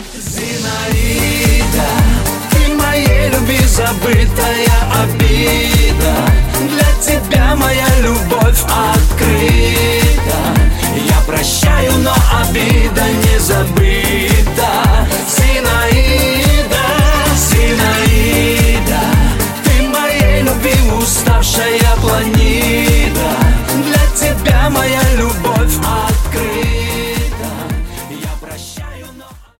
Зинаида, ты моей любви забытая обида. Для тебя моя любовь открыта. Я прощаю, но обида не забыта. Зинаида, Зинаида, ты моей любви уставшая планида.